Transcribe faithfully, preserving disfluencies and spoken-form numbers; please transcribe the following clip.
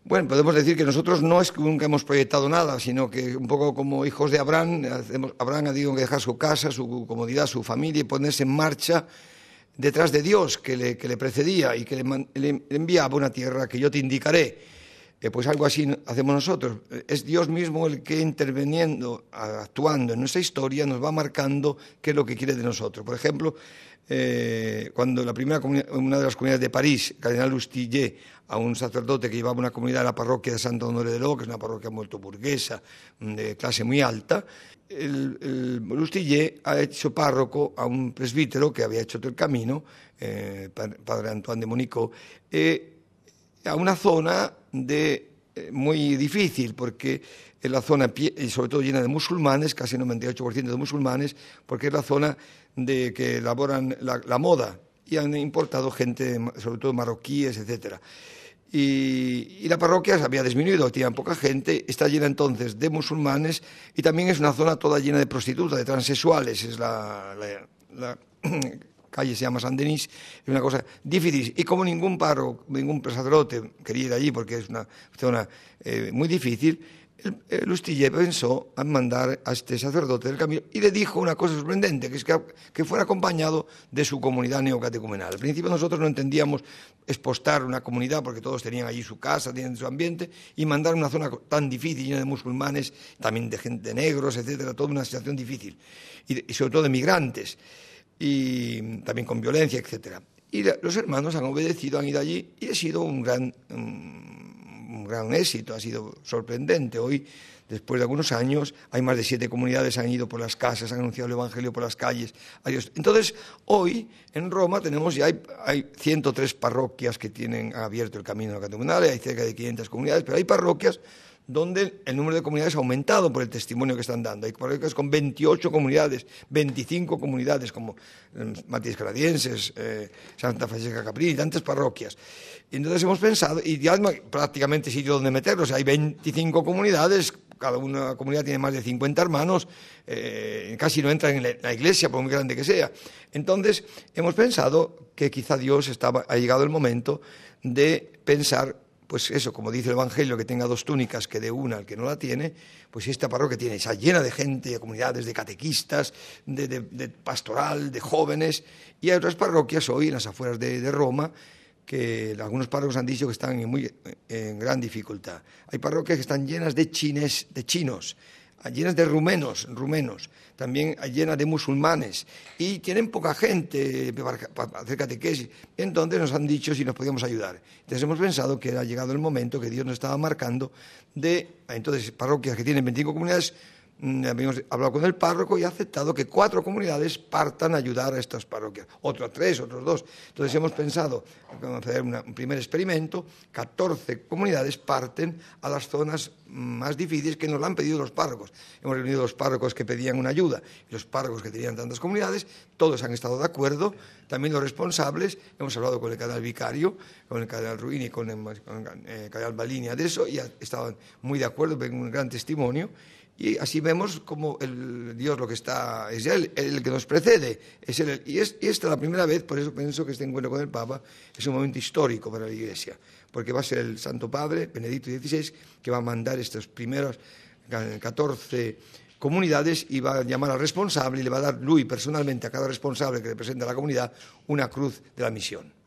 Bueno, podemos decir que nosotros no es que nunca hemos proyectado nada, sino que un poco como hijos de Abraham, hacemos, Abraham ha tenido que dejar su casa, su comodidad, su familia y ponerse en marcha detrás de Dios que le, que le precedía y que le, le enviaba a una tierra que yo te indicaré. Eh, pues algo así hacemos nosotros. Es Dios mismo el que interviniendo, actuando en nuestra historia, nos va marcando qué es lo que quiere de nosotros. Por ejemplo, eh, cuando la primera una de las comunidades de París, Cardenal Lustiger, a un sacerdote que llevaba una comunidad de la parroquia de Santo Honoré de Lo, que es una parroquia muy burguesa, de clase muy alta, el, el Lustiger ha hecho párroco a un presbítero que había hecho todo el camino, eh, padre Antoine de Monicot, eh, a una zona de, eh, muy difícil, porque es la zona, y sobre todo llena de musulmanes, casi noventa y ocho por ciento de musulmanes, porque es la zona de que elaboran la, la moda, y han importado gente, sobre todo marroquíes, etcétera. Y, y la parroquia se había disminuido, tenía poca gente, está llena entonces de musulmanes, y también es una zona toda llena de prostitutas, de transexuales, es la... la, la calle se llama Saint-Denis, es una cosa difícil. Y como ningún párroco, ningún sacerdote quería ir allí porque es una zona eh, muy difícil, el, el Lustiger pensó en mandar a este sacerdote del camino y le dijo una cosa sorprendente, que es que, que fuera acompañado de su comunidad neocatecumenal. Al principio nosotros no entendíamos expostar una comunidad porque todos tenían allí su casa, tenían su ambiente, y mandar a una zona tan difícil, llena de musulmanes, también de gente de negros, etcétera, toda una situación difícil, y, de, y sobre todo de migrantes, y también con violencia, etcétera. Y los hermanos han obedecido, han ido allí, y ha sido un gran, un, un gran éxito, ha sido sorprendente. Hoy, después de algunos años, hay más de siete comunidades, han ido por las casas, han anunciado el Evangelio por las calles. Entonces, hoy, en Roma, tenemos ya hay, hay ciento tres parroquias que tienen abierto el camino neocatecumenal, hay cerca de quinientas comunidades, pero hay parroquias donde el número de comunidades ha aumentado por el testimonio que están dando. Hay parroquias con veintiocho comunidades, veinticinco comunidades, como eh, Matías Canadienses, eh, Santa Francesca Caprini, tantas parroquias. Y entonces hemos pensado, y ya hay prácticamente sitio donde meterlos, hay veinticinco comunidades, cada una comunidad tiene más de cincuenta hermanos, eh, casi no entran en la iglesia, por muy grande que sea. Entonces, hemos pensado que quizá Dios estaba, ha llegado el momento de pensar, pues eso, como dice el Evangelio, que tenga dos túnicas, que dé una al que no la tiene, pues si esta parroquia tiene, está llena de gente, de comunidades, de catequistas, de, de, de pastoral, de jóvenes, y hay otras parroquias hoy en las afueras de, de Roma, que algunos párrocos han dicho que están en, muy, en gran dificultad. Hay parroquias que están llenas de chines, de chinos, llenas de rumenos, rumenos, también llenas de musulmanes, y tienen poca gente para hacer catequesis. Entonces nos han dicho si nos podíamos ayudar. Entonces hemos pensado que ha llegado el momento que Dios nos estaba marcando de, entonces, parroquias que tienen veinticinco comunidades. Habíamos hablado con el párroco y ha aceptado que cuatro comunidades partan a ayudar a estas parroquias, otros tres, otros dos. Entonces hemos pensado hacer una, un primer experimento, catorce comunidades parten a las zonas más difíciles que nos lo han pedido los párrocos. Hemos reunido los párrocos que pedían una ayuda y los párrocos que tenían tantas comunidades, todos han estado de acuerdo, también los responsables, hemos hablado con el cardenal vicario, con el cardenal Ruini y con el, con el cardenal Balinia de eso, y estaban muy de acuerdo, ven un gran testimonio. Y así vemos como el Dios lo que está, es Él, el que nos precede, es Él. Y, es, y esta es la primera vez, por eso pienso que este encuentro con el Papa es un momento histórico para la Iglesia, porque va a ser el Santo Padre, Benedicto dieciséis, que va a mandar estas primeras catorce comunidades y va a llamar al responsable y le va a dar, lui, personalmente, a cada responsable que representa a la comunidad, una cruz de la misión.